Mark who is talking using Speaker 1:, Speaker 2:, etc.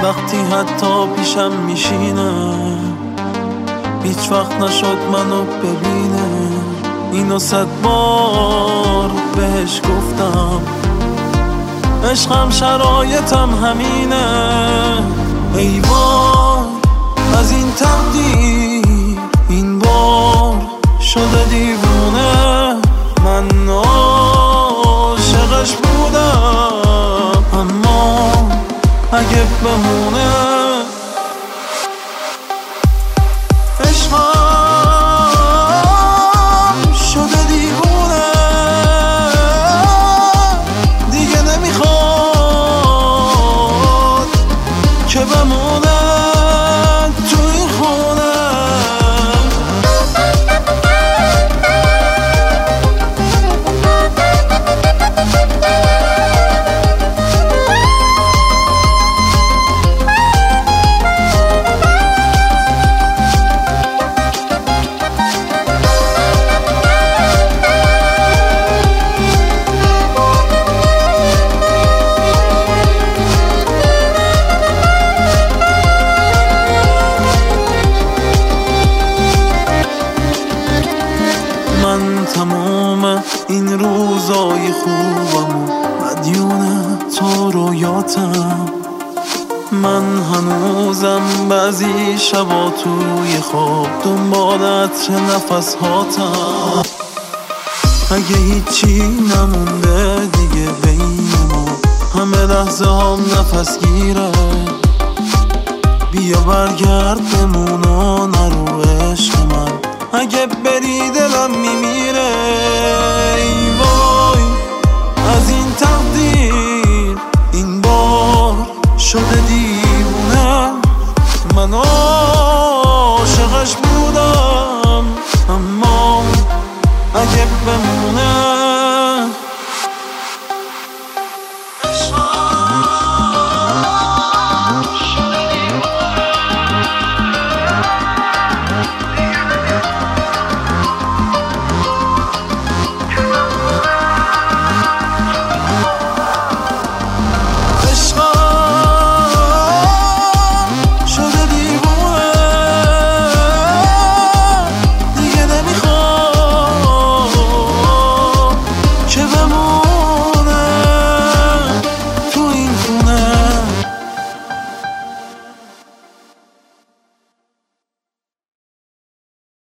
Speaker 1: وقتی حتی پیشم میشینه، هیچ وقت نشد منو ببینه. اینو 100 بار بهش گفتم، عشقم شرایطم همینه. ای وای از این تقدیر این بار شده دیوونه. من عاشقش بودم اما اگه بمونه عشقم شده دیوونه. دیگه نمیخواد که بمونه تو این خونه. من تمام این روزای خوبم مدیون تو رویاتم. من هنوزم بعضی شبا توی خواب دنبالت نفس هاتم. اگه هیچی نمونده دیگه بین ما، همه لحظه هم نفس گیره. بیا برگرد بمون و نرو عشق من، اگه بری دلم میمیره.